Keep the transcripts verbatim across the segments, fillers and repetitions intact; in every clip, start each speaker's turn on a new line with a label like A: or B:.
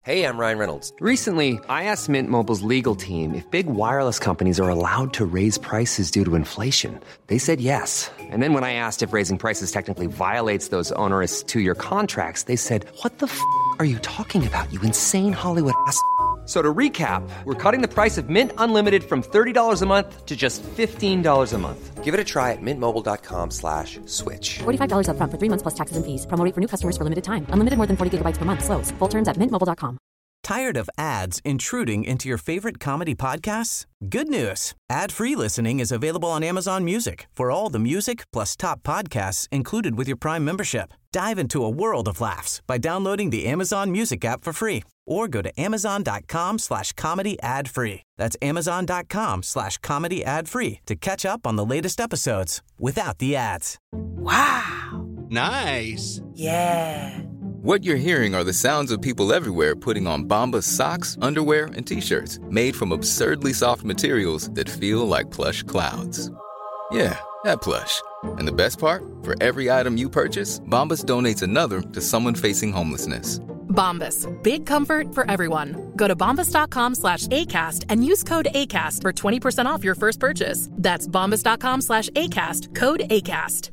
A: Hey, I'm Ryan Reynolds.
B: Recently, I asked Mint Mobile's legal team if big wireless companies are allowed to raise prices due to inflation. They said yes. And then when I asked if raising prices technically violates those onerous two-year contracts, they said, what the f*** are you talking about, you insane Hollywood ass f- So to recap, we're cutting the price of Mint Unlimited from thirty dollars a month to just fifteen dollars a month.
A: Give it a try at mintmobile.com slash switch.
C: forty-five dollars up front for three months plus taxes and fees. Promo rate for new customers for limited time. Unlimited more than forty gigabytes per month. Slows full terms at mint mobile dot com.
D: Tired of ads intruding into your favorite comedy podcasts? Good news. Ad-free listening is available on Amazon Music for all the music plus top podcasts included with your Prime membership. Dive into a world of laughs by downloading the Amazon Music app for free or go to amazon.com slash comedy ad free. That's amazon.com slash comedy ad free to catch up on the latest episodes without the ads.
E: Wow.
F: Nice.
E: Yeah.
F: What you're hearing are the sounds of people everywhere putting on Bombas socks, underwear, and T-shirts made from absurdly soft materials that feel like plush clouds. Yeah, that plush. And the best part? For every item you purchase, Bombas donates another to someone facing homelessness.
G: Bombas. Big comfort for everyone. Go to bombas.com slash ACAST and use code ACAST for twenty percent off your first purchase. That's bombas.com slash ACAST. Code ACAST.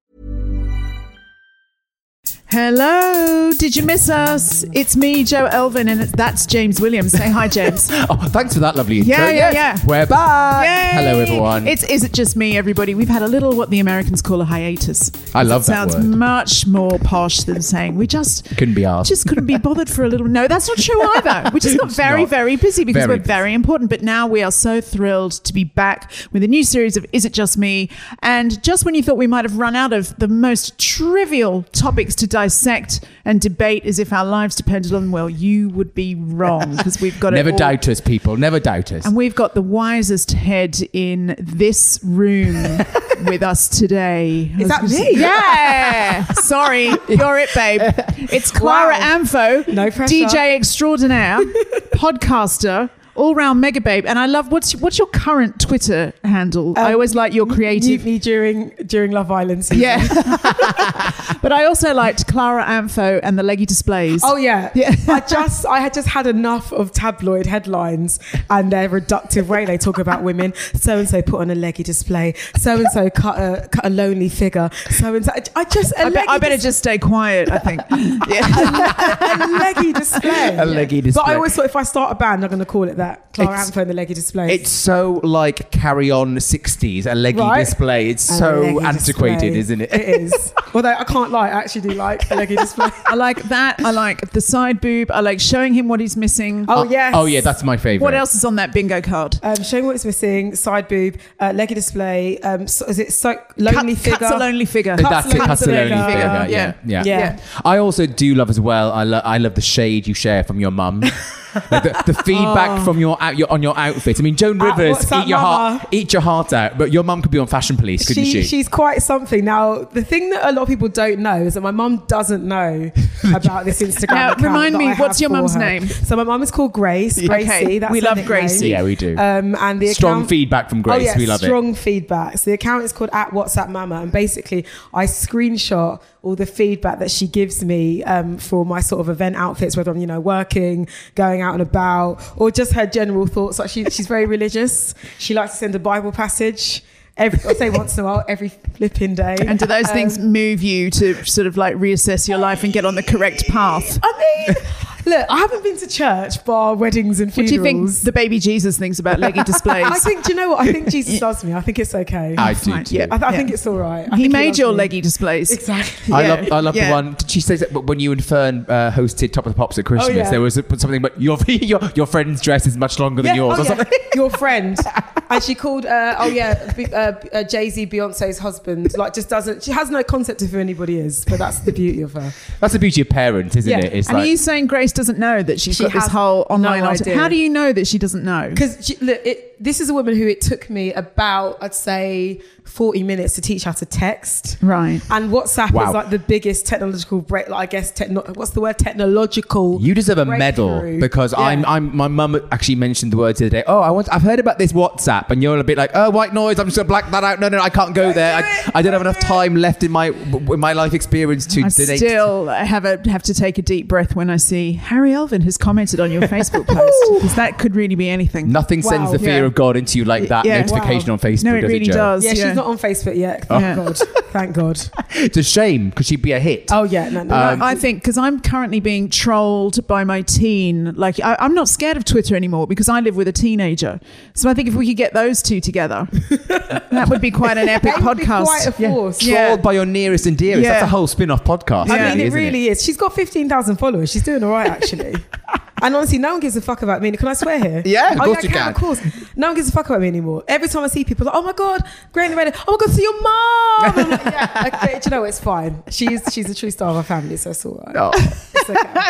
H: Hello, did you miss us? It's me, Joe Elvin, and it's, that's James Williams. Say hi, James.
I: Oh, thanks for that lovely intro.
H: Yeah, yeah, yeah.
I: We're back.
H: Yay.
I: Hello, everyone.
H: It's Is It Just Me, everybody? We've had a little, what the Americans call a hiatus.
I: I love
H: it
I: that
H: sounds
I: word.
H: much more posh than saying we just
I: couldn't be asked.
H: Just couldn't be bothered for a little. No, that's not true either. We just got
I: It's
H: very,
I: not.
H: very busy because
I: Very
H: we're very important. But now we are so thrilled to be back with a new series of Is It Just Me? And just when you thought we might have run out of the most trivial topics to dissect and debate as if our lives depended on, well, you would be wrong because we've got
I: Never
H: it all.
I: doubt us, people. Never doubt us.
H: And we've got the wisest head in this room with us today.
E: Is that me?
H: Yeah. Sorry, you're it, babe. It's Clara
E: Wow.
H: Amfo,
E: No pressure.
H: D J extraordinaire, podcaster, all-round mega babe. And I love, what's what's your current Twitter handle?
E: Um,
H: I always like your creative.
E: Me during during Love Island season.
H: Yeah. But I also liked Clara Amfo and the leggy displays.
E: Oh yeah.
H: Yeah.
E: I just I had just had enough of tabloid headlines and their reductive way they talk about women. So and so put on a leggy display. So and so cut a cut a lonely figure. So and so I just a
H: I, bet, I better
E: dis-
H: just stay quiet, I think. Yeah.
E: a leggy display.
I: A leggy display.
E: But I always thought if I start a band, I'm going to call it that. Clara
I: It's-
E: Amfo and the leggy display.
I: It's so like Carry On sixties, a leggy
E: Right?
I: display. It's
E: A
I: so
E: leggy
I: antiquated,
E: display.
I: isn't it?
E: It is. Although I can't lie, I actually do like a leggy display.
H: I like that. I like the side boob. I like showing him what he's missing.
E: Oh, yes.
I: Oh, yeah, that's my favourite.
H: What else is on that bingo card?
E: Um, showing what is missing, side boob, uh, leggy display. Um, so, is it so lonely
H: Cut,
E: figure?
H: Cuts a lonely figure.
I: That's it. That's a lonely
E: figure.
I: figure. Yeah,
H: Yeah.
I: yeah, yeah.
E: Yeah.
I: I also do love as well. I love. I love the shade you share from your mum. Like the, the feedback
E: Oh.
I: from your, out, your on your outfit. I mean, Joan
E: Uh,
I: Rivers,
E: what's that,
I: eat your
E: mama?
I: heart, eat your heart out. But your mum could be on Fashion Police, couldn't she?
E: She, she's quite something. Now, the thing that a lot of people don't know is that my mum doesn't know about this Instagram
H: Now,
E: account
H: remind
E: that
H: me,
E: I have
H: what's your
E: for
H: mum's
E: her.
H: name?
E: So my mum is called Grace.
H: Okay,
E: Gracie. That's
H: we
E: her
H: love
E: nickname.
H: Gracie.
I: Yeah, we do.
E: Um, and the
I: Strong
E: account,
I: feedback from Grace.
E: Oh, yeah,
I: We love it.
E: strong feedback. So the account is called at WhatsApp Mama, and basically I screenshot all the feedback that she gives me um, for my sort of event outfits, whether I'm, you know, working, going out and about, or just her general thoughts. Like she, she's very religious. She likes to send a Bible passage. Every, I say once in a while, every flipping day.
H: And do those
E: Um,
H: things move you to sort of like reassess your life and get on the correct path?
E: I mean, look, I haven't been to church, bar weddings and
H: What
E: funerals.
H: do you think the baby Jesus thinks about leggy displays?
E: I think, do you know what? I think Jesus loves me. I think it's okay.
I: I
E: I,
I: do
H: Fine,
I: too.
H: yeah.
E: I, I
H: Yeah.
E: think it's all right. I
H: He
E: think
H: made
E: loves
H: your
E: me.
H: leggy displays.
E: Exactly.
I: I
H: Yeah.
I: love, I love
H: Yeah.
I: the one. Did she say that when you and Fern uh, hosted Top of the Pops at Christmas?
E: Oh, yeah.
I: There was a, something about your your your friend's dress is much longer than
E: Yeah,
I: yours,
E: oh,
I: or
E: yeah.
I: something.
E: Your friend. And she called, uh, oh yeah, B- uh, uh, Jay-Z, Beyonce's husband. Like, just doesn't, she has no concept of who anybody is, but that's the beauty of her.
I: That's the beauty of parents, isn't
E: Yeah.
I: it? It's
H: And
I: like,
H: are you saying Grace doesn't know that she's
E: She
H: got this
E: has
H: whole online
E: no
H: alter-
E: idea.
H: How do you know that she doesn't know?
E: Because look, it, this is a woman who it took me about, I'd say, forty minutes to teach her to text.
H: Right.
E: And WhatsApp
I: Wow.
E: is like the biggest technological break. Like, I guess, techno- what's the word? Technological.
I: you deserve a medal
E: breakthrough.
I: because
E: Yeah.
I: I'm. I'm. My mum actually mentioned the words the other day. Oh, I want. I've heard about this WhatsApp. WhatsApp, and you're a bit like, oh, white noise. I'm just gonna black that out. No, no, I can't go there. I, I don't have enough time left in my in my life experience to
H: I
I: donate.
H: still have a have to take a deep breath when I see Harry Elvin has commented on your Facebook post, because that could really be anything.
I: Nothing sends
E: Wow.
I: the fear
H: Yeah.
I: of God into you like that
H: Yeah.
I: notification
E: Wow.
I: on Facebook.
H: No, it
I: does
H: really
I: it, Joe?
H: does.
E: Yeah,
H: Yeah.
E: she's not on Facebook yet. Thank
H: Yeah.
E: God. Thank God.
I: It's a shame because she'd be a hit.
E: Oh yeah, no, no.
I: Um,
E: no.
H: I think because I'm currently being trolled by my teen. Like I, I'm not scared of Twitter anymore because I live with a teenager. So I think if we could get those two together, that would be quite an epic
E: That would be
H: podcast.
E: quite a force.
I: Trolled
H: Yeah.
I: by your nearest and dearest.
H: Yeah.
I: That's a whole spin-off podcast.
E: I
H: Yeah.
E: mean, it
I: isn't
E: really is. She's got fifteen thousand followers. She's doing all right, actually. And honestly, no one gives a fuck about me. Can I swear here?
I: Yeah, of
E: oh,
I: course
E: yeah,
I: you
E: I
I: can.
E: Of course. No one gives a fuck about me anymore. Every time I see people, like, oh my God, Granny Radio. Oh my God, see your mom. I'm like, yeah. Like, but, you know, it's fine. She's she's a true star of our family, so it's all right.
I: Oh.
E: It's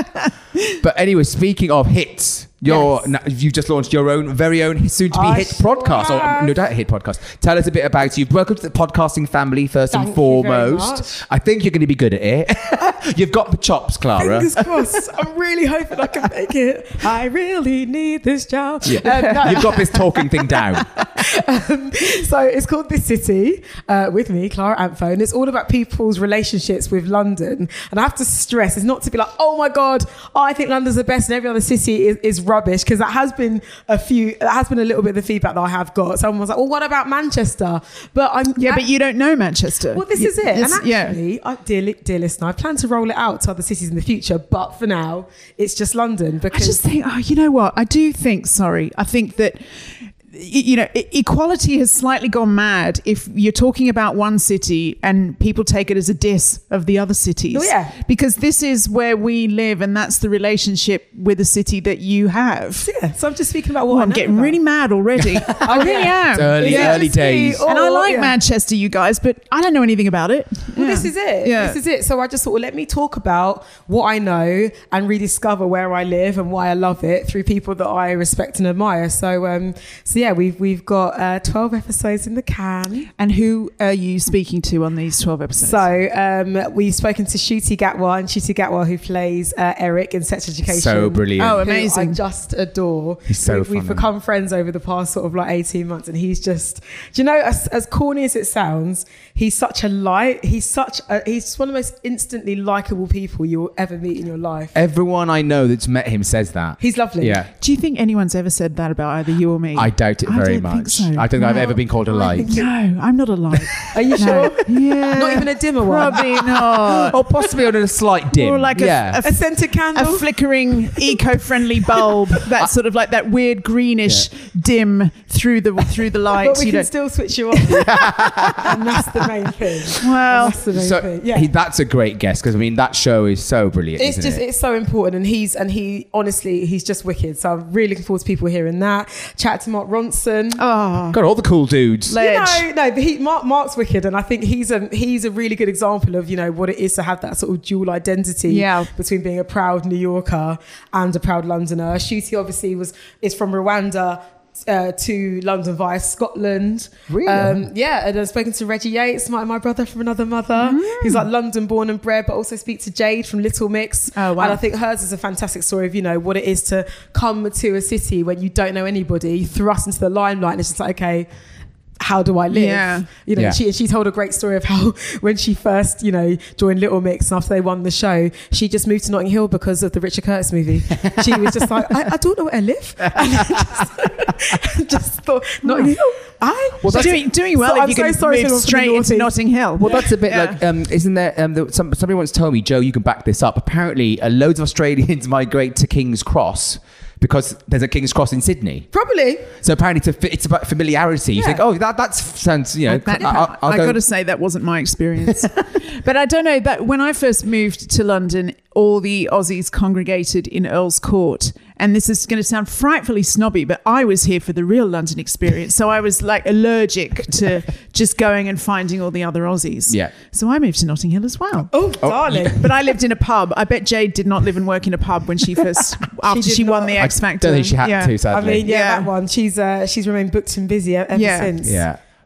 E: okay.
I: But anyway, speaking of hits, your
E: Yes.
I: now, you've just launched your own very own soon-to-be
E: I
I: hit
E: sure
I: podcast, or
E: have.
I: no doubt hit podcast. Tell us a bit about you. Welcome to the podcasting family, first
E: Thank
I: and
E: you very
I: foremost.
E: much.
I: I think you're going to be good at it. You've got the chops, Clara.
E: Fingers crossed. I'm really hoping I can make it. I really need this job.
I: Yeah.
E: Um, no.
I: You've got this talking thing down.
E: Um, so it's called This City uh, with me, Clara Ampho, and it's all about people's relationships with London. And I have to stress, it's not to be like, oh my God, oh, I think London's the best and every other city is, is rubbish, because that has been a few, that has been a little bit of the feedback that I have got. Someone was like, well, what about Manchester? But I'm
H: Yeah, but you don't know Manchester.
E: Well, this
H: You-
E: is it.
H: it's-
E: And actually, I, dear, li- dear listener, I plan to roll it out to other cities in the future, but for now, it's just London.
H: I
E: Because
H: just think, oh, you know what? I do think, sorry, I think that, y- you know, e- equality has slightly gone mad if you're talking about one city and people take it as a diss of the other cities.
E: Oh, yeah.
H: Because this is where we live and that's the relationship with the city that you have.
E: yeah, so I'm just speaking about what
H: Oh,
E: I
H: I'm
E: know
H: getting
E: about.
H: really mad already. I really am.
I: It's early,
E: Yeah.
I: early days.
E: Oh,
H: and I like
E: yeah.
H: Manchester, you guys, but I don't know anything about it.
E: Well,
H: Yeah.
E: this is it.
H: Yeah.
E: This is it. So I just thought, well, let me talk about what I know and rediscover where I live and why I love it through people that I respect and admire. So, um, so yeah, we've we've got uh, twelve episodes in the can.
H: And who are you speaking to on these twelve episodes?
E: So um, we've spoken to Shuti Gatwa, and Shuti Gatwa, who plays uh, Eric in Sex Education.
I: So brilliant.
H: Oh,
E: who
H: amazing.
E: I just adore.
I: He's so
E: we've, we've
I: funny.
E: become friends over the past sort of like eighteen months, and he's just, do you know, as, as corny as it sounds, he's such a light. He's such a, he's just one of the most instantly likable people you'll ever meet in your life.
I: Everyone I know that's met him says that.
E: He's lovely.
I: Yeah.
H: Do you think anyone's ever said that about either you or me?
I: I doubt it
H: I
I: very
H: don't
I: much.
H: think so.
I: I don't think I've
H: No.
I: ever been called a light.
H: No, I'm not a light.
E: Are you sure?
H: Yeah.
E: Not even a dimmer one?
H: Probably not.
I: Or possibly on a slight dim.
H: Or like a-
I: yeah.
H: a-
E: A scented candle?
H: A flickering, eco-friendly bulb. That's sort of like that weird greenish dim through the through the light.
E: But we
H: you
E: can
H: know.
E: still switch you on. And that's the main thing.
H: Well,
E: that's the main
I: so
E: thing. Yeah.
I: he, that's a great guess because I mean that show is so brilliant.
E: It's
I: isn't
E: just
I: it?
E: it's so important, and he's and he honestly he's just wicked. So I'm really looking forward to people hearing that. Chat to Mark Ronson.
H: oh,
I: got all the cool dudes.
H: Le-
E: You
H: Ledge.
E: know, no, but he, Mark, Mark's wicked, and I think he's a he's a really good example of you know what it is to have that sort of dual identity
H: Yeah.
E: between being a proud New Yorker and a proud Londoner. Shuti obviously was is from Rwanda. Uh, to London via Scotland.
I: Really?
E: Um, yeah, and I've spoken to Reggie Yates, my, my brother from another mother.
H: Mm.
E: He's like London born and bred, but also speak to Jade from Little Mix.
H: Oh, wow.
E: And I think hers is a fantastic story of, you know, what it is to come to a city when you don't know anybody, thrust into the limelight, and it's just like, okay, how do I live?
H: Yeah.
E: You know,
I: Yeah.
E: she she told a great story of how when she first, you know, joined Little Mix and after they won the show, she just moved to Notting Hill because of the Richard Curtis movie. She was just like, I, I don't know where I live. And just, just thought, Notting Hill? I?
I: Well, that's-
H: doing, doing well
E: So
H: if
E: I'm
H: you
E: so
H: can
E: sorry to
H: move
E: everyone from the
H: straight into
E: Northeast.
H: Notting Hill.
I: Well, that's a bit
H: Yeah.
I: like, um, isn't there? Um, the, some, somebody once told me, Joe, you can back this up. Apparently, uh, loads of Australians migrate to King's Cross because there's a King's Cross in Sydney.
E: Probably.
I: So apparently, it's, a, it's about familiarity. You
E: Yeah.
I: think, oh, that that sounds, you know,
H: That-
I: I, I'll, I'll
H: I
I: go.
H: got to say that wasn't my experience. But I don't know that when I first moved to London, all the Aussies congregated in Earl's Court. And this is going to sound frightfully snobby, but I was here for the real London experience. So I was like allergic to just going and finding all the other Aussies.
I: Yeah.
H: So I moved to Notting Hill as well.
E: Oh, darling.
H: But I lived in a pub. I bet Jade did not live and work in a pub when she first, after
E: did
H: she, won
E: not.
H: the
I: I
H: X Factor.
I: don't think she had
H: Yeah.
I: to,
E: I
I: sadly.
E: mean, yeah,
H: Yeah.
E: that one. She's uh, she's remained booked and busy ever
H: Yeah.
E: since.
I: Yeah.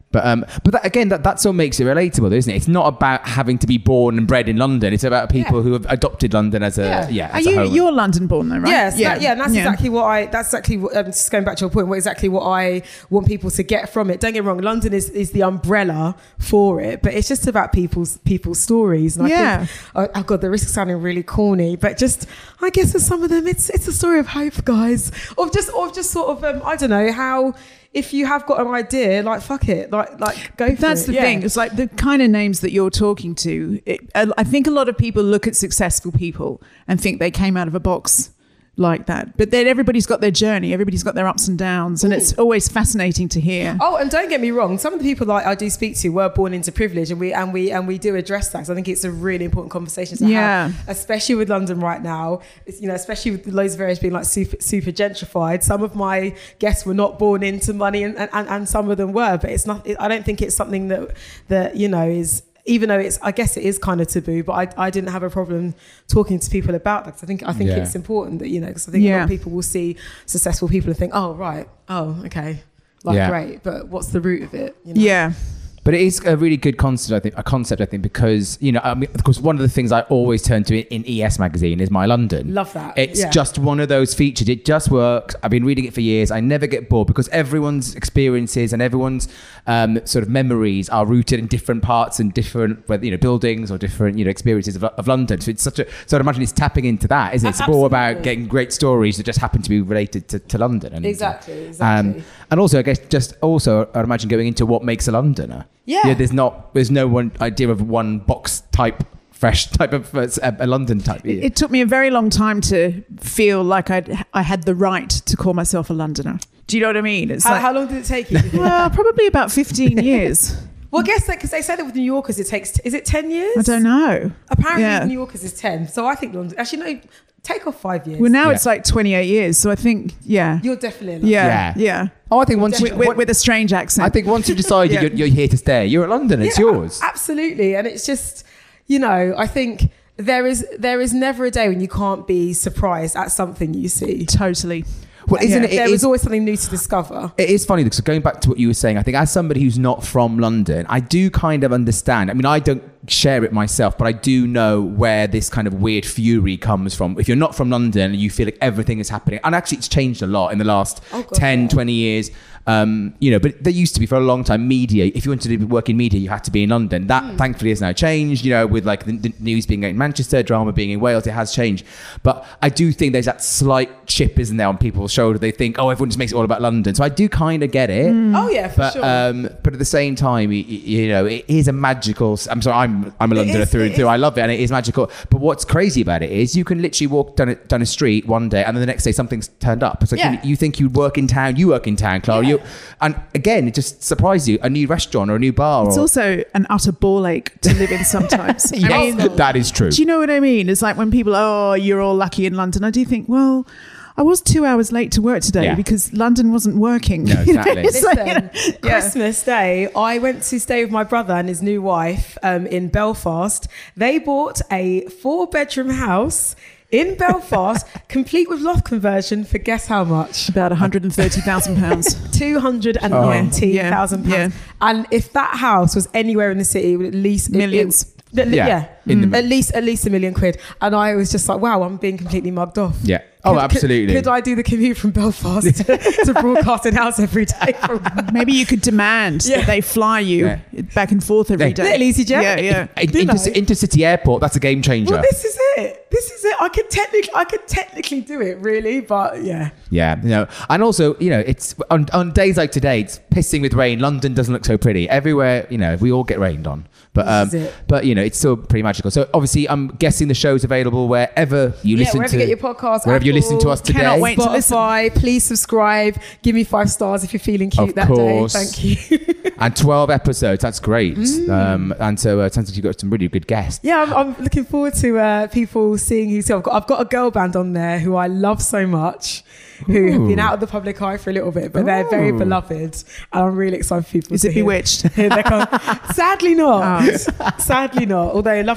I: But um, but that, again, that that's what makes it relatable, isn't it? It's not about having to be born and bred in London. It's about people
E: Yeah.
I: who have adopted London as a
E: Yeah.
I: yeah.
H: Are
I: as a
H: you
I: home.
H: you're London born though, right?
E: Yes, yeah, yeah, and that's
H: Yeah.
E: exactly what I. That's exactly what, um, just going back to your point. What exactly what I want people to get from it. Don't get me wrong, London is, is the umbrella for it, but it's just about people's people's stories. And
H: Yeah.
E: I think, oh, oh god, the risk of sounding really corny, but just I guess for some of them, it's it's a story of hope, guys, or just or just sort of um, I don't know how. If you have got an idea, like fuck it, like like go for
H: That's
E: it.
H: the
E: Yeah.
H: thing. It's like the kind of names that you're talking to. It, I think a lot of people look at successful people and think they came out of a box like that. But then everybody's got their journey. Everybody's got their ups and downs, and it's always fascinating to hear.
E: Oh, and don't get me wrong. Some of the people like I do speak to were born into privilege, and we and we and we do address that. So I think it's a really important conversation to
H: Yeah.
E: have, especially with London right now. It's, you know, especially with loads of areas being like super super gentrified. Some of my guests were not born into money, and and, and some of them were. But it's not. I don't think it's something that that you know is. Even though it's, I guess it is kind of taboo, but I, I didn't have a problem talking to people about that. 'Cause I think, I think
I: Yeah.
E: it's important that, you know, because I think a lot
H: Yeah.
E: of people will see successful people and think, oh, right. Oh, okay. Like,
I: Yeah.
E: great. But what's the root of it? You know?
H: Yeah.
I: But it is a really good concept, I think. A concept, I think, because you know, I mean, of course, one of the things I always turn to in E S magazine is My London.
E: Love that.
I: It's
E: Yeah.
I: just one of those features. It just works. I've been reading it for years. I never get bored because everyone's experiences and everyone's um, sort of memories are rooted in different parts and different, whether you know, buildings or different, you know, experiences of, of London. So it's such a. So I imagine it's tapping into that, isn't it? It's all about
E: Absolutely.
I: getting great stories that just happen to be related to, to London. And,
E: Exactly, exactly.
I: Um, and also, I guess, just also, I'd imagine going into what makes a Londoner.
E: Yeah.
I: Yeah, there's not, there's no one idea of one box type, fresh type of uh, a, a London type.
H: It, it took me a very long time to feel like I'd, I had the right to call myself a Londoner. Do you know what I mean? It's
E: How,
H: like,
E: how long did it take you?
H: well, probably about fifteen years.
E: Well, I guess that because they say that with New Yorkers it takes, is it ten years?
H: I don't know.
E: Apparently
H: Yeah.
E: with New Yorkers is ten. So I think London, actually no, take off five years.
H: Well, now
I: Yeah.
H: it's like twenty-eight years. So I think, yeah.
E: You're definitely in London.
H: Yeah.
I: Yeah.
H: Yeah.
I: Oh, I think once you,
H: With, with, with a strange accent.
I: I think once you decide
H: Yeah.
I: you're, you're here to stay, you're at London. It's
E: Yeah,
I: yours.
E: a- Absolutely. And it's just, you know, I think there is there is never a day when you can't be surprised at something you see.
H: Totally.
I: Well, isn't
H: Yeah.
I: it? it
E: there
I: is-
E: is always something new to discover.
I: It is funny because going back to what you were saying, I think as somebody who's not from London, I do kind of understand. I mean, I don't share it myself, but I do know where this kind of weird fury comes from. If you're not from London and you feel like everything is happening, and actually it's changed a lot in the last
E: Oh, God,
I: ten,
E: yeah.
I: twenty years. Um, you know, but there used to be for a long time media. If you wanted to work in media, you had to be in London. That
E: Hmm.
I: thankfully has now changed. You know, with like the, the news being in Manchester, drama being in Wales, it has changed. But I do think there's that slight chip, isn't there, on people's shoulder? They think, oh, everyone just makes it all about London. So I do kind of get it.
E: Oh yeah, for
I: But
E: sure.
I: um, but at the same time, y- y- you know, it is a magical. I'm sorry, I'm I'm a Londoner
E: is,
I: through
E: it
I: and through.
E: is.
I: I love it, and it is magical. But what's crazy about it is you can literally walk down a, down a street one day, and then the next day something's turned up. It's like
E: Yeah.
I: you, you think you work in town, you work in town, Clara.
E: Yeah.
I: You and again, it just surprises you. A new restaurant or a new bar.
H: It's
I: or,
H: also an utter ball ache to live in sometimes. I
I: yes,
H: mean,
I: that is true.
H: do you know what I mean? It's like when people, oh, you're all lucky in London. I do think, well, I was two hours late to work today
I: Yeah.
H: because London wasn't working.
I: No,
H: You know,
I: exactly.
H: it's like,
E: Listen,
H: yeah.
E: Christmas Day, I went to stay with my brother and his new wife um, in Belfast. They bought a four-bedroom house in Belfast, complete with loft conversion for guess how much?
H: About one hundred thirty thousand pounds.
E: two hundred ninety thousand
H: Oh, yeah,
E: pounds. And if that house was anywhere in the city, it would at least... it-
H: Millions.
E: it- Yeah,
I: Yeah,
E: yeah.
I: in the-
E: at least at least a million quid. And I was just like, wow, I'm being completely mugged off.
I: Yeah. Oh,
E: Could-
I: absolutely.
E: Could, could I do the commute from Belfast to, to Broadcasting House every day? From,
H: Maybe you could demand
E: Yeah.
H: that they fly you
I: Yeah.
H: back and forth every
I: Yeah.
H: day.
E: Little EasyJet.
H: Yeah, yeah.
I: In-
E: You know.
I: Inter- Intercity Airport, that's a game changer.
E: well, this is it. This is it. I could technically, I could technically do it, really, but yeah.
I: Yeah, you know, and also, you know, it's on, on days like today, it's pissing with rain. London doesn't look so pretty. Everywhere, you know, we all get rained on. But
E: This
I: um,
E: is it.
I: but you know, it's still pretty magical. So obviously, I'm guessing the show's available wherever you
E: Yeah,
I: listen
E: wherever
I: to.
E: you get your podcast,
I: wherever you
E: Apple,
I: listen to us today.
H: Cannot wait to listen.
E: Spotify, please subscribe. Give me five stars if you're feeling cute
I: Of
E: that
I: course.
E: day. Thank you.
I: And twelve episodes. That's great.
E: Mm.
I: Um, and so uh, it sounds like you've got some really good guests.
E: Yeah, I'm, I'm looking forward to uh, people seeing who's. I've got, I've got a girl band on there who I love so much, who have been
I: Ooh.
E: out of the public eye for a little bit, but they're very
I: Ooh.
E: beloved, and I'm really excited for people.
H: Is
E: to
H: it
E: hear-
H: Bewitched?
E: hear their con- Sadly not.
H: Oh.
E: Sadly not. Although lovely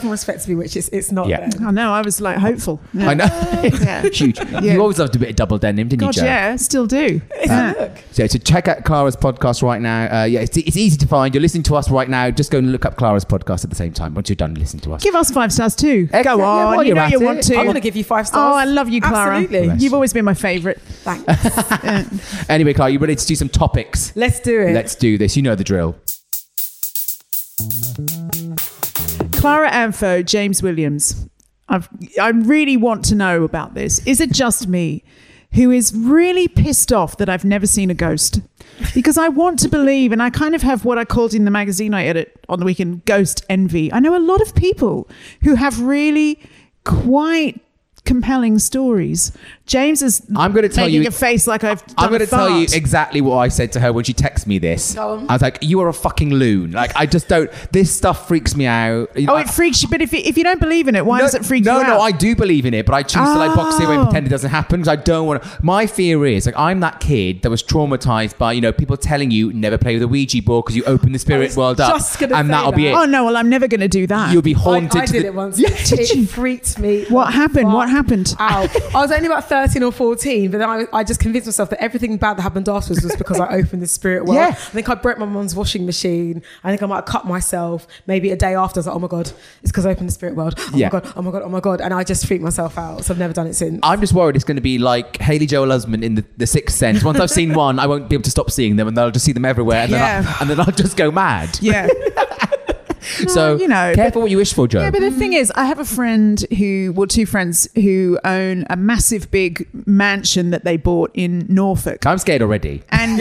E: love and respect to Bewitched. It's, it's not
I: Yeah.
E: there.
H: I know. I was like hopeful. Yeah.
I: I know.
H: Yeah.
I: Huge. You always loved a bit of double denim, didn't
H: God,
I: you, Jo?
H: yeah, still do.
E: It's
H: Yeah.
E: a look.
I: So, so check out Clara's podcast right now. Uh, yeah, it's, it's easy to find. You're listening to us right now. Just go and look up Clara's podcast at the same time once you're done listening to us.
H: Give us five stars too.
I: Excellent.
H: Go
I: Yeah,
H: on.
I: while
H: you
I: you're
H: know
I: at
H: you
I: it.
H: want to.
E: I want to give you five stars.
H: Oh, I love you, Clara.
E: Absolutely.
H: You've always been my favourite.
E: Thanks.
I: Anyway, Clara, you ready to do some topics?
E: Let's do it.
I: Let's do this. You know the drill.
H: Clara Amfo, James Williams. I've, I really want to know about this. Is it just me who is really pissed off that I've never seen a ghost? Because I want to believe, and I kind of have what I called in the magazine I edit on the weekend, ghost envy. I know a lot of people who have really quite compelling stories. James is
I: I'm going to tell
H: making
I: you
H: a face like I've done
I: I'm going
H: a
I: to tell you
H: fart.
I: exactly what I said to her when she texted me this.
E: Go on.
I: I was like, "You are a fucking loon." Like, I just don't. This stuff freaks me out.
H: Oh, it freaks you. But if, if you don't believe in it, why
I: no,
H: does it freak
I: no,
H: you out?
I: No, no, I do believe in it, but I choose to like box it away and
H: Oh.
I: pretend it doesn't happen because I don't want to. My fear is like I'm that kid that was traumatized by you know people telling you never play with a Ouija board because you open the spirit
E: was
I: world up
E: just gonna
I: and
E: say
I: that'll be it.
E: that.
H: Oh, no, well, I'm never going to do that.
I: You'll be
E: I,
I: haunted.
E: I
I: to
E: did
I: the-
E: it once.
H: Yeah,
E: it
H: did you?
E: freaked me.
H: What
E: the
H: happened? What
E: fuck
H: happened?
E: out. I was only about thirteen or fourteen, but then I, I just convinced myself that everything bad that happened afterwards was because I opened the spirit world.
I: Yeah.
E: I think I broke my mum's washing machine. I think I might have cut myself. Maybe a day after, I was like, oh my God, it's because I opened the spirit world. Oh
I: Yeah.
E: my God, oh my God, oh my God. And I just freaked myself out. So I've never done it since.
I: I'm just worried it's going to be like Haley Joel Osment in the, the Sixth Sense. Once I've seen one, I won't be able to stop seeing them, and then I'll just see them everywhere, and then,
H: Yeah.
I: I'll, and then I'll just go mad.
H: Yeah.
I: So
H: you know,
I: careful what you wish for, Joe.
H: Yeah, but the thing is, I have a friend who, well, two friends who own a massive big mansion that they bought in Norfolk.
I: I'm scared already.
H: And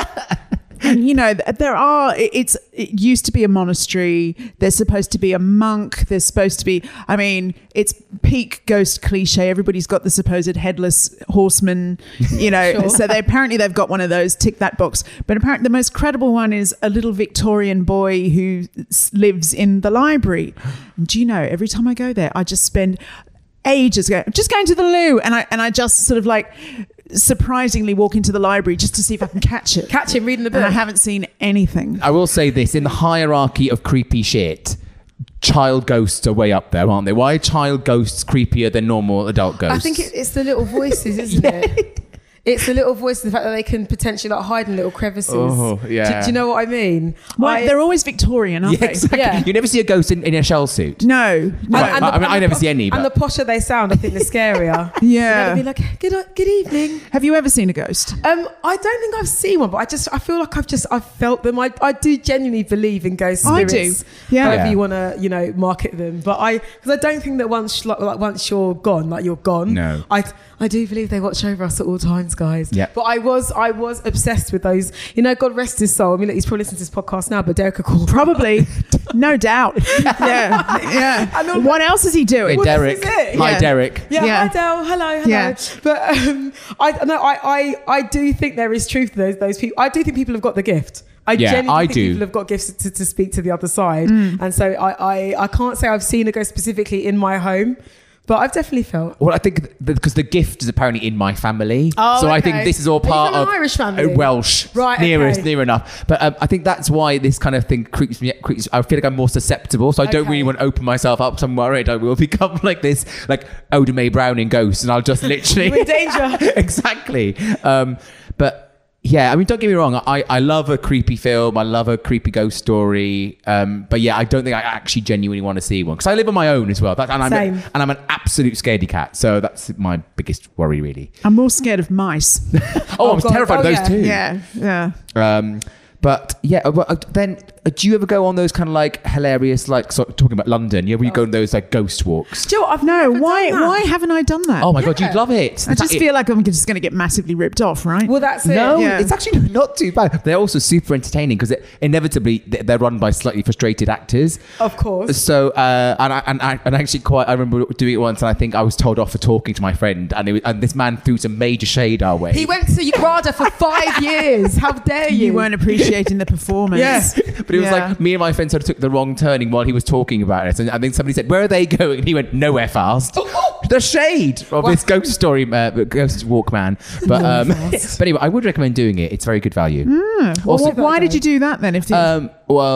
H: and you know, th- there are. it- It's it used to be a monastery. There's supposed to be a monk. There's supposed to be. I mean, it's peak ghost cliche. Everybody's got the supposed headless horseman. You know,
E: Sure.
H: so they apparently they've got one of those. Tick that box. But apparently, the most credible one is a little Victorian boy who s- lives in the library. And do you know? Every time I go there, I just spend ages going. Just going to the loo, and I and I just sort of like. surprisingly walk into the library just to see if I can catch it.
E: Catch him reading the book.
H: And I haven't seen anything.
I: I will say this, in the hierarchy of creepy shit, child ghosts are way up there, aren't they? Why are child ghosts creepier than normal adult ghosts?
E: I think it, it's the little voices, isn't it? It's the little voices, the fact that they can potentially like hide in little crevices.
I: Oh, yeah.
E: Do, do you know what I mean?
H: Well,
E: I-
H: they're always Victorian, aren't
I: Yeah,
H: they?
I: exactly.
E: Yeah.
I: You never see a ghost in, in a shell suit.
H: No. no.
I: Right. I mean, I never
E: the
I: see any,
E: And
I: but-
E: the posher they sound, I think, the scarier.
H: Yeah.
E: They'll be like, good, good evening.
H: Have you ever seen a ghost?
E: Um, I don't think I've seen one, but I just I feel like I've just I've felt them. I, I do genuinely believe in ghost
H: I
E: spirits.
H: do. Yeah.
E: However
I: Yeah.
E: you want to, you know, market them. But I because I don't think that once like, like once you're gone, like you're gone.
I: No.
E: I I do believe they watch over us at all times, guys.
I: Yeah.
E: But I was I was obsessed with those. You know, God rest his soul. I mean, look, he's probably listening to this podcast now, but Derek Cole.
H: Probably. No doubt. Yeah. Yeah.
E: And all
H: What else is he doing?
I: Hey, Derek.
E: this is it.
I: Hi,
H: Yeah.
I: Derek.
E: Yeah,
H: Yeah.
E: hi Del. Hello, hello.
H: Yeah.
E: But um, I no, I, I I do think there is truth to those those people. I do think people have got the gift. I
I: Yeah,
E: genuinely
I: I
E: think
I: do.
E: people have got gifts to, to speak to the other side.
H: Mm.
E: And so I, I I can't say I've seen a ghost specifically in my home, but I've definitely felt.
I: Well, I think because the gift is apparently in my family,
E: Oh,
I: so I
E: okay.
I: think this is all
E: Are you
I: part
E: from an
I: of
E: Irish family?
I: uh, Welsh,
E: Right,
I: nearest,
E: okay.
I: near enough. But um, I think that's why this kind of thing creeps me. Creeps, I feel like I'm more susceptible, so I don't
E: Okay.
I: really want to open myself up. So I'm worried I will become like this, like Oda Mae Brown in Ghosts, and I'll just literally
E: You're in danger.
I: exactly. Um, but. Yeah, I mean, don't get me wrong. I, I love a creepy film. I love a creepy ghost story. Um, but yeah, I don't think I actually genuinely want to see one because I live on my own as well. That, and I'm a-
E: Same.
I: and I'm an absolute scaredy cat. So that's my biggest worry, really.
H: I'm more scared of mice.
I: Oh, I was
E: God.
I: terrified of
E: Oh,
I: those
E: yeah.
I: too.
H: Yeah. Yeah.
I: Um, but yeah, uh, well, uh, then uh, do you ever go on those kind of like hilarious, like sort of talking about London? You ever you go on those like ghost walks?
E: Do you know what? I've
H: No,
E: never
H: why
E: done that.
H: why haven't I done that?
I: Oh my god,
E: Yeah.
I: you'd love it.
H: I just
I: It-
H: feel like I'm just going to get massively ripped off, right?
E: Well, that's it.
I: No,
H: Yeah.
I: it's actually not too bad. They're also super entertaining because inevitably th- they're run by slightly frustrated actors.
E: Of course.
I: So, uh, and I and I and actually quite, I remember doing it once, and I think I was told off for talking to my friend, and it was, and this man threw some major shade our way.
E: He went to RADA for five years. How dare you?
H: you weren't appreciating the performance.
E: Yeah.
I: But it was
H: Yeah.
I: like me and my friend sort of took the wrong turning while he was talking about it, and I think somebody said, "Where are they going?" And he went, "Nowhere fast." The shade of this ghost story, uh, ghost walk man. But um, but anyway, I would recommend doing it. It's very good value.
H: Well,
I: Also-
H: why did you do that then? If you,
I: Um, well,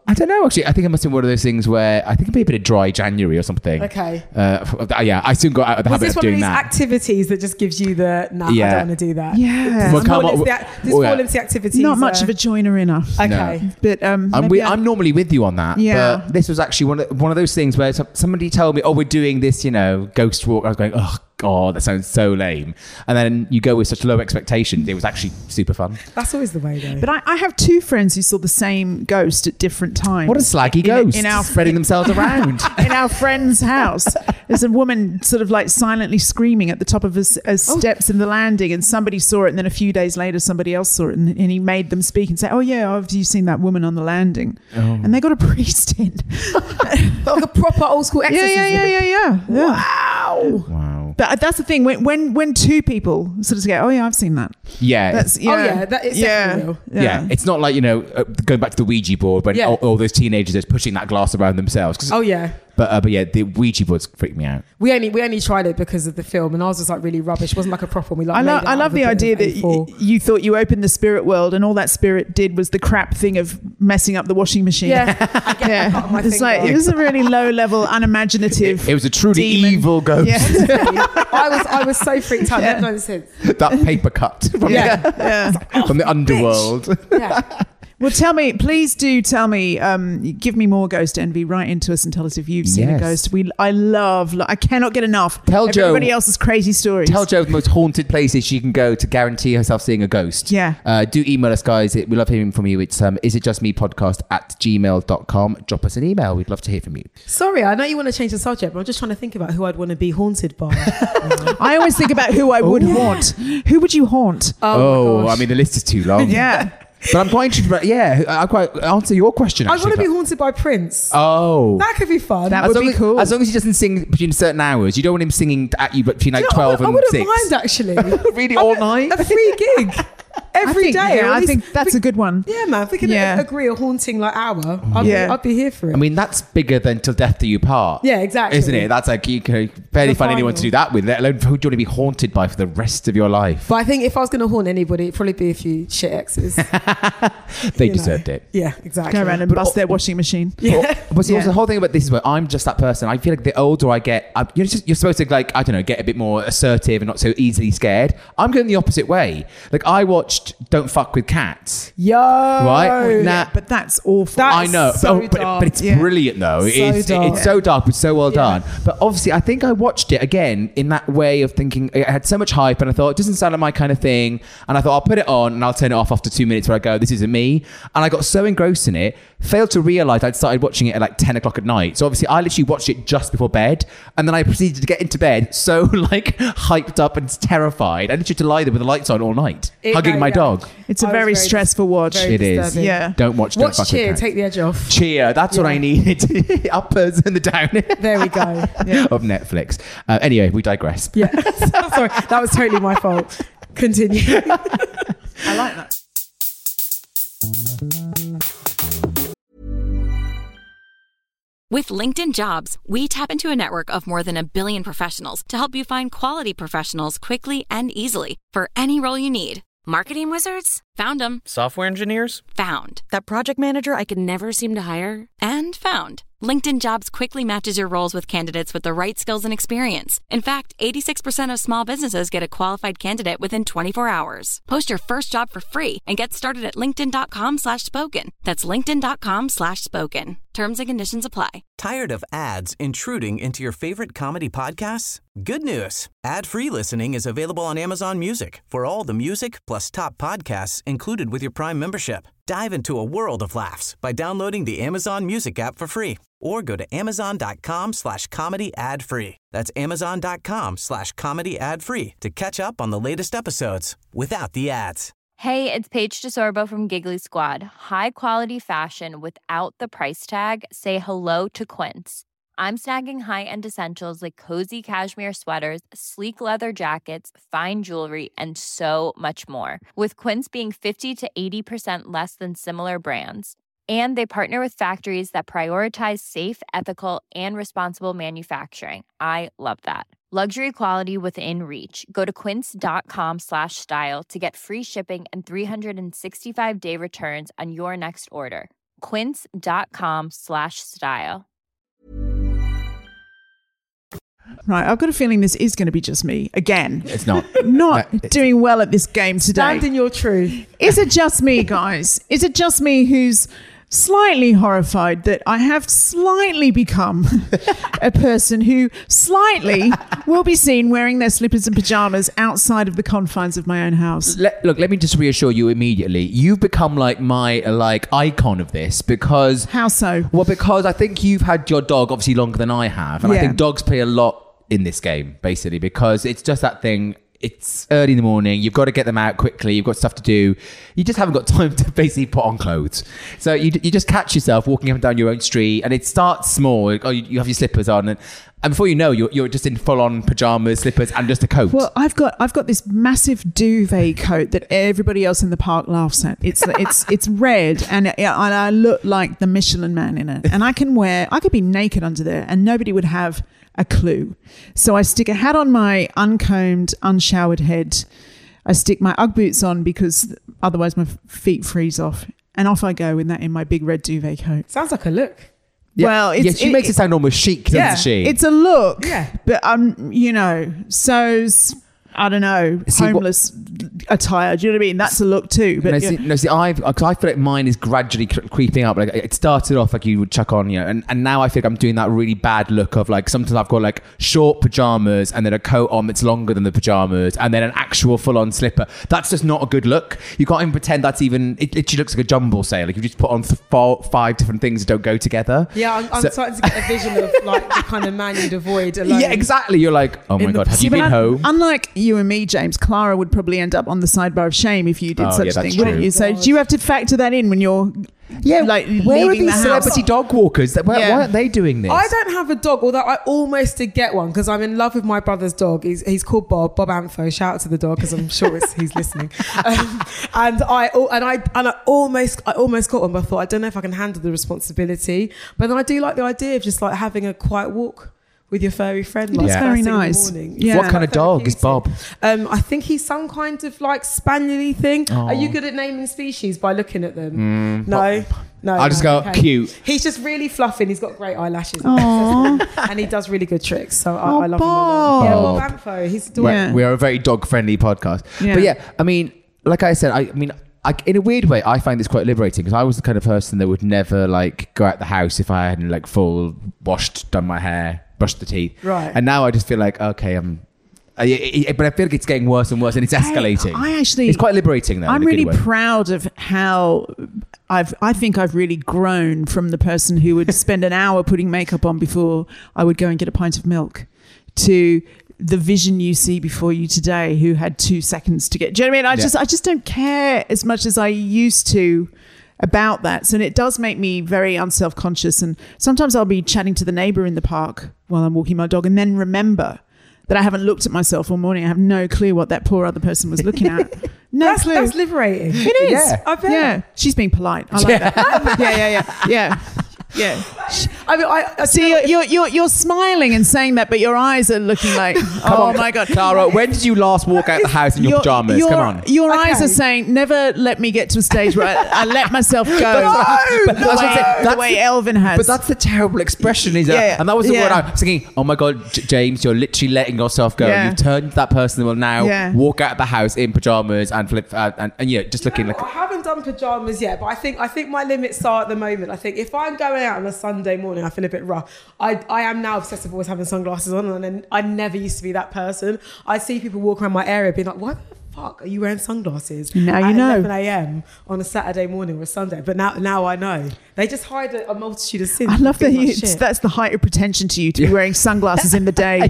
I: I don't know, actually. I think it must have been one of those things where I think it may have been a dry January or something.
E: Okay.
I: Uh, yeah, I soon got out of the
E: Was
I: habit
E: this
I: of
E: one of
I: doing
E: these
I: that.
E: activities that just gives you the, nah, I
I: Yeah.
E: don't want to do that?
H: Yeah.
I: Well,
E: Does
I: come
E: fall
I: on,
E: into the, does
I: oh,
E: fall
I: yeah.
E: into the activities?
H: Not much
E: uh,
H: of a joiner inner.
E: Okay.
H: But um,
I: I'm,
H: maybe
I: with,
H: I-
I: I'm normally with you on that.
H: Yeah.
I: But this was actually one of, one of those things where some- somebody told me, oh, we're doing this, you know, ghost walk. I was going, oh, God, that sounds so lame. And then you go with such low expectations. It was actually super fun.
E: That's always the way, though.
H: But I, I have two friends who saw the same ghost at different times.
I: What a slaggy
H: In-
I: ghost.
H: In our,
I: spreading themselves around.
H: in our friend's house. There's a woman sort of like silently screaming at the top of his, his
E: Oh.
H: steps in the landing, and somebody saw it, and then a few days later somebody else saw it, and, and he made them speak and say, oh yeah, have you seen that woman on the landing?
I: Oh.
H: And they got a priest in.
E: Like a proper old school
H: yeah,
E: exorcism.
H: yeah, yeah, yeah, yeah. yeah.
E: Wow.
I: Wow.
H: But that's the thing, when, when when two people sort of go, oh yeah, I've seen that.
I: Yeah.
H: That's
E: Oh, yeah, that is definitely real.
H: Yeah.
I: Yeah. It's not like, you know, uh, going back to the Ouija board when
E: Yeah.
I: all, all those teenagers are pushing that glass around themselves. 'Cause-
E: Oh, yeah.
I: But, uh, but yeah, the Ouija boards freak me out.
E: We only we only tried it because of the film, and ours was like really rubbish. It wasn't like a proper one. We like
H: I,
E: made
H: lo-
E: it
H: I
E: out
H: love
E: of a
H: the
E: bit
H: idea
E: of
H: that
E: A four.
H: y- you thought you opened the spirit world and all that spirit did was the crap thing of messing up the washing machine.
E: Yeah, I get
H: Yeah.
E: that on my
H: It's like,
E: finger.
H: it was a really low level, unimaginative.
I: It was a truly
H: demon.
I: evil ghost.
H: Yeah.
E: I was I was so freaked out.
H: Yeah.
E: Never done this since.
I: That paper cut from,
E: Yeah.
H: Yeah.
I: the, from the underworld.
E: Yeah.
H: Well, tell me, please do tell me, um, give me more ghost envy. Write into us and tell us if you've seen
I: Yes.
H: a ghost. We, I love, I cannot get enough.
I: Tell Jo-
H: everybody else's crazy stories.
I: Tell Jo the most haunted places she can go to guarantee herself seeing a ghost.
H: Yeah.
I: Uh, do email us, guys. We love hearing from you. It's um, is it just me podcast at gmail dot com. Drop us an email. We'd love to hear from you.
E: Sorry, I know you want to change the subject, but I'm just trying to think about who I'd want to be haunted by.
H: I always think about who I would haunt. Who would you haunt?
I: Oh,
E: my gosh.
I: I mean, the list is too long.
H: Yeah.
I: But I'm quite interested. About, yeah, I quite answer your question.
E: I
I: Actually,
E: want to be haunted by Prince.
I: Oh.
E: That could be fun.
H: That
I: as
H: would
I: long
H: be
I: as,
H: cool.
I: As long as he doesn't sing between certain hours. You don't want him singing at you between like
E: You know,
I: twelve
E: I, I
I: and
E: wouldn't
I: six.
E: mind actually.
I: Really,
E: I
I: all
E: would-
I: night?
E: A free gig every
H: I
E: day.
H: think, yeah,
E: or at
H: I
E: least-
H: think that's a good one.
E: Yeah, man. If we can
H: Yeah.
E: agree a haunting like hour, I'd,
H: Yeah.
E: be, I'd be here for it.
I: I mean, that's bigger than Till Death Do You Part.
E: Yeah, exactly.
I: Isn't it? That's like, you can barely
E: The
I: find anyone
E: final.
I: to do that with, let alone who do you want to be haunted by for the rest of your life?
E: but I think if I was going to haunt anybody, it'd probably be a few shit exes.
I: They
E: you know.
I: deserved it.
E: Yeah, exactly.
H: Go around and
I: But
H: bust
I: al-
H: their washing machine.
E: Yeah.
I: But see,
H: Yeah.
I: also the whole thing about this is where I'm just that person. I feel like the older I get, I, you're just you're supposed to like I don't know, get a bit more assertive and not so easily scared. I'm going the opposite way. Like I watched Don't Fuck with Cats.
E: Yo.
I: Right? Nah.
H: But that's awful.
E: That's
I: I know,
E: so
I: but, but,
E: dark.
I: but it's
H: Yeah.
I: brilliant though.
E: So
I: it's,
E: dark.
I: it's so dark, but so well
E: Yeah.
I: done. But obviously, I think I watched it again in that way of thinking. It had so much hype, and I thought it doesn't sound like my kind of thing. And I thought I'll put it on, and I'll turn it off after two minutes. Where I go, this isn't me. And I got so engrossed in it, failed to realize I'd started watching it at like ten o'clock at night. So obviously, I literally watched it just before bed, and then I proceeded to get into bed so like hyped up and terrified. I literally had to lie there with the lights on all night,
E: It-
I: hugging
E: no,
I: my
E: yeah.
I: dog.
H: It's a
E: I was
H: very
E: very-
H: stressful watch.
E: very
I: It is.
E: disturbing.
H: Yeah.
I: Don't watch. Don't
E: Watch
I: Fuck with
E: Cheer,
I: Cats.
E: take the edge off.
I: Cheer. That's what
E: Yeah.
I: I needed. Uppers and the down.
E: There we go.
I: Of Netflix. Uh, anyway, we digress.
E: Yeah. Sorry, that was totally my fault. Continue.
H: I like that.
J: With LinkedIn Jobs, we tap into a network of more than a billion professionals to help you find quality professionals quickly and easily for any role you need. Marketing wizards? Found them.
K: Software engineers?
J: Found. That project manager I could never seem to hire? And found. LinkedIn Jobs quickly matches your roles with candidates with the right skills and experience. In fact, eighty-six percent of small businesses get a qualified candidate within twenty-four hours. Post your first job for free and get started at linkedin.com slash spoken. That's linkedin.com slash spoken. Terms and conditions apply.
D: Tired of ads intruding into your favorite comedy podcasts? Good news. Ad-free listening is available on Amazon Music for all the music plus top podcasts included with your Prime membership. Dive into a world of laughs by downloading the Amazon Music app for free or go to amazon.com slash comedy ad free. That's amazon.com slash comedy ad free to catch up on the latest episodes without the ads.
L: Hey, it's Paige DeSorbo from Giggly Squad. High quality fashion without the price tag. Say hello to Quince. I'm snagging high-end essentials like cozy cashmere sweaters, sleek leather jackets, fine jewelry, and so much more. With Quince being fifty to eighty percent less than similar brands. And they partner with factories that prioritize safe, ethical, and responsible manufacturing. I love that. Luxury quality within reach. Go to quince.com slash style to get free shipping and three sixty-five day returns on your next order. quince.com slash style.
H: Right, I've got a feeling this is going to be just me again.
I: It's not.
H: Not
I: No, it's-
H: doing well at this game today.
E: Stand in your truth.
H: Is it just me, guys? Is it just me who's slightly horrified that I have slightly become a person who slightly will be seen wearing their slippers and pajamas outside of the confines of my own house?
I: Let, look, let me just reassure you immediately. You've become like my like icon of this because
H: How so?
I: well, because I think you've had your dog obviously longer than I have, and I
H: Yeah.
I: think dogs play a lot in this game basically because it's just that thing. It's early in the morning. You've got to get them out quickly. You've got stuff to do. You just haven't got time to basically put on clothes. So you you just catch yourself walking up and down your own street, and it starts small. Oh, you, you have your slippers on, and, and before you know, you're you're just in full on pajamas, slippers, and just a coat.
H: Well, I've got I've got this massive duvet coat that everybody else in the park laughs at. It's it's it's red, and, it, and I look like the Michelin Man in it. And I can wear I could be naked under there, and nobody would have a clue. So I stick a hat on my uncombed, unshowered head. I stick my Ugg boots on because otherwise my feet freeze off, and off I go in that in my big red duvet coat.
E: Sounds like a look.
I: yeah,
H: well, it's,
I: yeah, she
H: it-
I: makes it sound almost chic, doesn't
E: Yeah,
I: she?
H: It's a look,
E: Yeah.
H: but um, you know, so's I don't know,
I: See, what-
H: homeless attire. Do you know what I mean? That's a look too. But
I: no,
H: yeah.
I: see, no, see, I've, cause I feel like mine is gradually cre- creeping up. Like it started off like you would chuck on, you know, and, and now I think I'm doing that really bad look of like sometimes I've got like short pajamas and then a coat on that's longer than the pajamas and then an actual full on slipper. That's just not a good look. You can't even pretend that's even. It literally looks like a jumble sale. Like you just put on th- four, five different things that don't go together.
E: Yeah, I'm, I'm
I: So-
E: starting to get a vision of like the kind of man you'd avoid alone.
I: Yeah, exactly. You're like, oh my
E: In the-
I: god, have
H: See,
I: you
H: but
I: been
H: un-
I: home?
H: Unlike you and me, James, Clara would probably end up on the sidebar of shame if you did
I: Oh,
H: such
I: yeah,
H: a thing,
I: that's
H: wouldn't
I: true.
H: you? So
E: God.
H: do you have to factor that in when you're
I: Yeah,
H: like
I: where are
H: leaving
I: these
H: the house?
I: celebrity dog walkers? That, why,
H: Yeah.
I: why aren't they doing this?
E: I don't have a dog, although I almost did get one because I'm in love with my brother's dog. He's, he's called Bob, Bob Ampho. Shout out to the dog because I'm sure it's, he's listening. Um, and I and I and I almost I almost got one, but I thought I don't know if I can handle the responsibility. But then I do like the idea of just like having a quiet walk with your furry friend. Like
H: is
E: first
H: very
E: thing in the
H: nice.
E: morning.
H: Yeah.
I: What kind of dog is Bob?
E: Um, I think he's some kind of like spaniel-y thing.
I: Oh.
E: Are you good at naming species by looking at them? no. No,
I: I'll just
E: no,
I: go, cute.
E: He's just really fluffy and he's got great eyelashes.
H: Aw.
E: And he does really good tricks. So I,
H: Oh,
E: I love
H: Bob.
E: him a lot. Yeah, Bob Ampho. He's adorable.
H: Yeah.
I: We're a very dog friendly podcast.
H: Yeah.
I: But yeah, I mean, like I said, I, I mean, I, in a weird way, I find this quite liberating because I was the kind of person that would never like go out the house if I hadn't like full washed, done my hair, brushed the teeth.
E: Right.
I: And now I just feel like, okay, I'm. I, I, but I feel like it's getting worse and worse, and it's escalating.
H: I actually,
I: it's quite liberating though.
H: I'm
I: in a good
H: really
I: way.
H: proud of how I've. I think I've really grown from the person who would spend an hour putting makeup on before I would go and get a pint of milk, to the vision you see before you today, who had two seconds to get. Do you know what I mean? I
I: Yeah.
H: just, I just don't care as much as I used to about that. So and it does make me very unself-conscious. And sometimes I'll be chatting to the neighbour in the park while I'm walking my dog, and then remember that I haven't looked at myself all morning. I have no clue what that poor other person was looking at. No
E: that's,
H: clue.
E: that's liberating.
H: It is.
I: Yeah.
E: I bet.
H: Yeah. She's being polite. I like that. Yeah, yeah, yeah. Yeah. Yeah.
E: I mean, I, I
H: See, you're, you're you're you're smiling and saying that, but your eyes are looking like, oh
I: on,
H: my god,
I: Clara, when did you last walk out the house in your, pajamas?
H: Your,
I: Come on.
H: Your
E: Okay.
H: eyes are saying, never let me get to a stage where I, I let myself go.
I: But
H: the,
I: that's what I'm
H: way,
I: saying.
H: the
I: That's
H: way
I: the-
H: Elvin has.
I: But that's the terrible expression, is it?
H: Yeah, yeah.
I: And that was the
H: Yeah.
I: word I was thinking, oh my God, J- James, you're literally letting yourself go.
H: Yeah.
I: You've turned that person who will now
H: Yeah.
I: walk out of the house in pajamas and flip, uh, and, and yeah, just looking
E: I
I: like.
E: haven't done pajamas yet, but I think I think my limits are at the moment. I think if I'm going out on a Sunday morning, I feel a bit rough. I, I am now obsessed with always having sunglasses on, and then I never used to be that person. I see people walk around my area being like, "Why the fuck are you wearing sunglasses
H: Now you
E: at
H: know.
E: eleven a.m. on a Saturday morning or a Sunday?" But now now I know. They just hide a, a multitude of sins.
H: I love that
E: Feel like
H: you,
E: shit.
H: that's the height of pretension to you to be wearing sunglasses in the day.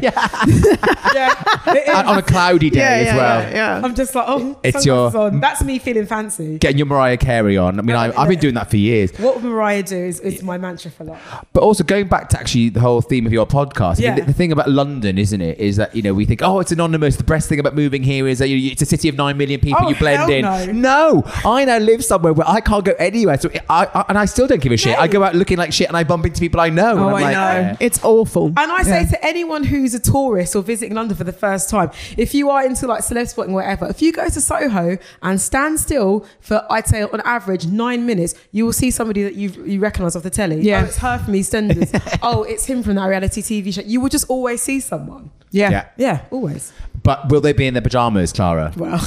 E: yeah, it is.
I: And on a cloudy day
H: Yeah,
I: as
H: yeah,
I: well.
H: yeah, yeah.
E: I'm just like, oh,
I: It's
E: sunglasses
I: your-
E: on. That's me feeling fancy.
I: Getting your Mariah Carey on. I mean, I, I've been doing that for years.
E: What would Mariah do is, is my mantra for life.
I: But also going back to actually the whole theme of your podcast, I mean,
E: Yeah.
I: the, the thing about London, isn't it, is that, you know, we think, oh, it's anonymous. The best thing about moving here is that you, it's a city of nine million people,
E: Oh,
I: you blend
E: hell
I: in.
E: no.
I: No, I now live somewhere where I can't go anywhere. So I, I and I still don't give a shit.
E: No.
I: I go out looking like shit and I bump into people I know.
H: Oh,
I: and I'm
H: I
I: like,
H: know.
I: eh.
H: It's awful.
E: And I say
H: Yeah.
E: to anyone who's a tourist or visiting London for the first time, if you are into like celeb spotting or whatever, if you go to Soho and stand still for, I'd say on average, nine minutes, you will see somebody that you you recognise off the telly.
H: Yeah.
E: Oh, it's her from EastEnders. Oh, it's him from that reality T V show. You will just always see someone.
H: Yeah.
I: Yeah.
E: Yeah, always.
I: But will they be in their pajamas, Clara?
E: Well,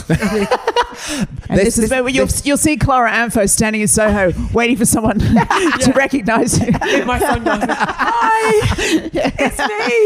H: And this,
I: This-
H: is where you'll,
I: this-
H: you'll see Clara Anfo standing in Soho waiting for someone to recognise you.
E: with my sunglasses. Hi, it's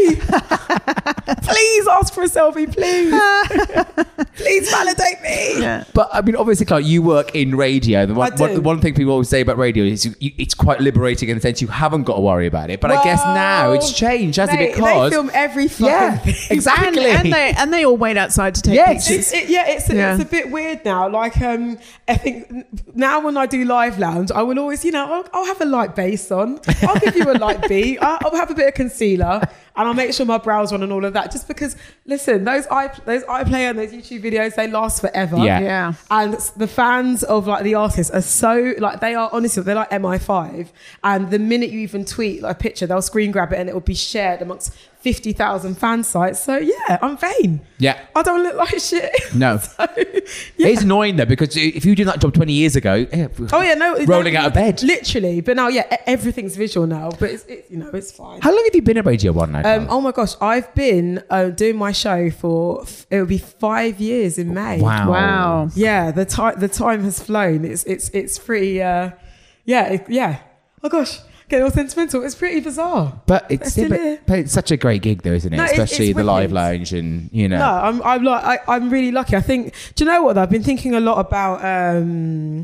E: me. Please ask for a selfie, please. Please validate me.
H: Yeah.
I: But I mean, obviously, Clara, you work in radio. The one,
E: I do.
I: one, the one thing people always say about radio is you, you, it's quite liberating in the sense you haven't got to worry about it. But I guess now it's changed, hasn't
E: mate,
I: it? Because
E: they film every fucking
I: yeah,
E: thing.
I: exactly.
H: And, and they and they all wait outside to take
I: Yes.
H: pictures.
E: It's, it, yeah, it's,
H: Yeah.
E: it's a bit weird now. Like, um, I think now when I do live lounge, I will always, you know, I'll, I'll have a light bass on. I'll give you a light beat. I'll, I'll have a bit of concealer, and I'll make sure my brows on and all of that. Just because, listen, those i those iPlayer and those YouTube videos, they last forever.
I: Yeah.
H: Yeah.
E: And the fans of like the artists are so like they are honestly they're like M I five. And the minute you even tweet like a picture, they'll screen grab it and it will be shared amongst fifty thousand fan sites. So yeah, I'm vain.
I: Yeah.
E: I don't look like shit.
I: No.
E: So, yeah.
I: It's annoying though, because if you did that job twenty years ago, eh,
E: Oh yeah, no,
I: rolling
E: no,
I: out of bed.
E: literally. But now, yeah, e- everything's visual now. But it's, it, you know, it's fine.
I: How long have you been at Radio One now?
E: Um,
I: Clara?
E: oh my gosh, I've been uh, doing my show for f- it will be five years in May.
I: Wow.
H: Wow.
E: Yeah, the time the time has flown. It's it's it's pretty. Uh, yeah, it, yeah. Oh gosh, getting all sentimental. It's pretty bizarre.
I: But it's,
E: still
I: yeah, but,
E: here.
I: but it's such a great gig though, isn't it?
E: No, it's-
I: Especially
E: it's
I: the live
E: wicked.
I: lounge and, you know.
E: No, I'm I'm like I, I'm really lucky. I think. Do you know what? Though? I've been thinking a lot about. Um,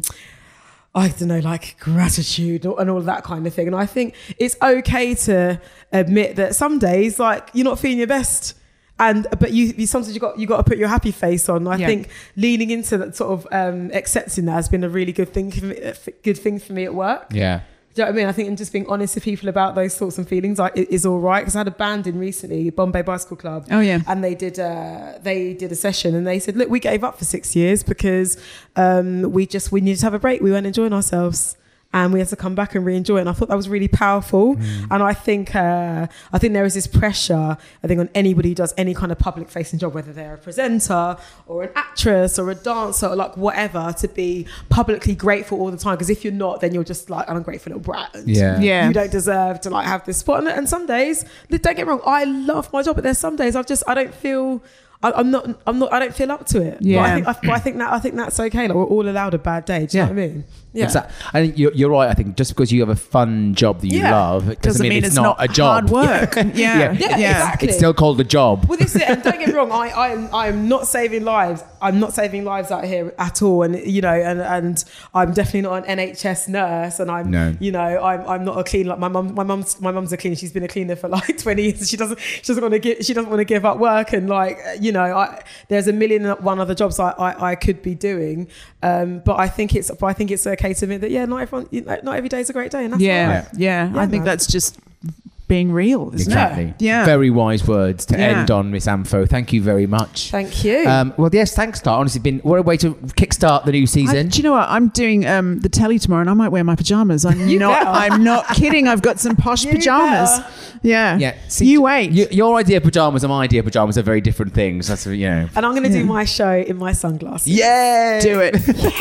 E: I don't know, like gratitude and all of that kind of thing. And I think it's okay to admit that some days, like, you're not feeling your best. And but you, you sometimes you got you got to put your happy face on. I
H: Yeah.
E: think leaning into that sort of um, accepting that has been a really good thing for me, a good thing for me at work.
I: Yeah.
E: Do you know what I mean? I think and just being honest with people about those thoughts and feelings like it is all right. Because I had a band in recently, Bombay Bicycle Club.
H: Oh, yeah.
E: And they did uh, they did a session and they said, look, we gave up for six years because um, we just we needed to have a break. We weren't enjoying ourselves. And we had to come back and re-enjoy it. And I thought that was really powerful.
I: Mm.
E: And I think uh, I think there is this pressure, I think, on anybody who does any kind of public-facing job, whether they're a presenter or an actress or a dancer or like whatever, to be publicly grateful all the time. Because if you're not, then you're just like an ungrateful little brat. And
I: Yeah.
H: Yeah.
E: You don't deserve to like have this spot. And, and some days, don't get me wrong, I love my job, but there's some days I've just I don't feel. I, I'm not. I'm not. I don't feel up to it.
H: Yeah.
E: But I think. I, but I think that. I think that's okay. Like we're all allowed a bad day. Do you
I: Yeah.
E: know what I mean? Yeah.
I: Exactly. I think you're, you're right. I think just because you have a fun job that you
E: Yeah.
I: love, it doesn't, mean, it's, not, a job.
H: hard work. Yeah.
E: Yeah,
H: Yeah.
E: exactly.
I: It's still called a job.
E: Well, this is it. And don't get me wrong. I, I'm, I'm not saving lives. I'm not saving lives out here at all. And you know, and, and I'm definitely not an N H S nurse. And I'm,
I: No.
E: you know, I'm, I'm not a cleaner. Like my mum, my mum's, my mum's a cleaner. She's been a cleaner for like twenty years. She doesn't, she doesn't want to give, she doesn't want to give up work. And like, you know, I, there's a million and one other jobs I, I, I could be doing. Um, but I think it's, but I think it's okay to admit that yeah, not everyone, you know, not every day is a great day. And that's
H: Yeah.
E: all right.
H: Yeah.
E: Yeah,
H: I think
E: man.
H: that's just being real, isn't
I: Exactly.
H: it? Yeah.
I: Very wise words to
H: Yeah.
I: end on, Miss Amfo. Thank you very much.
E: Thank you.
I: Um, well, yes, thanks, Star. Honestly, been what a way to kickstart the new
H: I,
I: season.
H: do you know what? I'm doing um, the telly tomorrow, and I might wear my pajamas. I'm
E: You
H: not.
E: better.
H: I'm not kidding. I've got some posh
E: You
H: pajamas.
E: better.
H: Yeah.
I: yeah, see,
H: you wait.
I: y- your idea of pajamas and my idea of pajamas are very different things. That's you know.
E: and I'm going to do my show in my sunglasses.
I: Yeah,
H: Do it.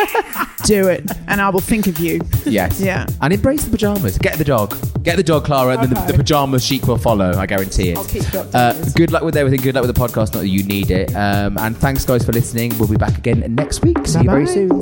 H: Do it, and I will think of you.
I: Yes.
H: Yeah.
I: And embrace the pajamas. Get the dog. Get the dog, Clara, and then the,
E: Okay.
I: the pajamas chic will follow. I guarantee it.
E: I'll keep you updated.
I: Uh, good luck with everything. Good luck with the podcast. Not that you need it. Um, and thanks, guys, for listening. We'll be back again next week. See you very
H: Bye-bye.
I: soon.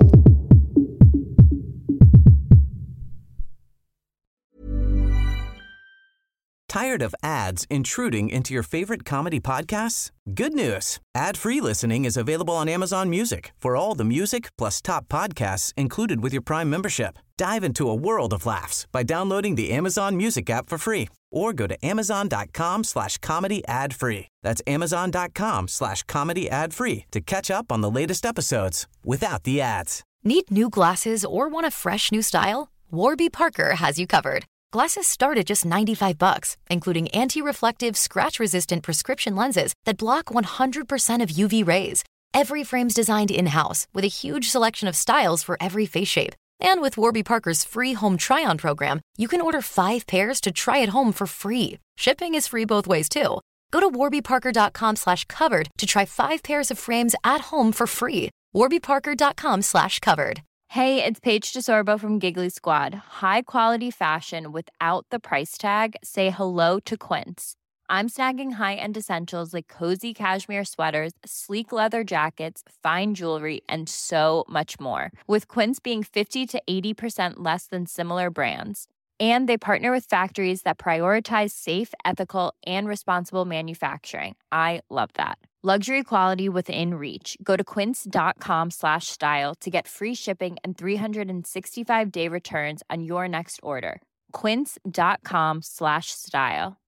D: Tired of ads intruding into your favorite comedy podcasts? Good news. Ad-free listening is available on Amazon Music for all the music plus top podcasts included with your Prime membership. Dive into a world of laughs by downloading the Amazon Music app for free or go to amazon.com slash comedy ad free. That's amazon.com slash comedy ad free to catch up on the latest episodes without the ads.
K: Need new glasses or want a fresh new style? Warby Parker has you covered. Glasses start at just ninety-five bucks, including anti-reflective, scratch-resistant prescription lenses that block one hundred percent of U V rays. Every frame's designed in-house with a huge selection of styles for every face shape. And with Warby Parker's free home try-on program, you can order five pairs to try at home for free. Shipping is free both ways, too. Go to warbyparker.com slash covered to try five pairs of frames at home for free. warbyparker.com slash covered.
L: Hey, it's Paige DeSorbo from Giggly Squad. High quality fashion without the price tag. Say hello to Quince. I'm snagging high-end essentials like cozy cashmere sweaters, sleek leather jackets, fine jewelry, and so much more. With Quince being fifty to eighty percent less than similar brands. And they partner with factories that prioritize safe, ethical, and responsible manufacturing. I love that. Luxury quality within reach. Go to quince.com slash style to get free shipping and three sixty-five day returns on your next order. Quince.com slash style.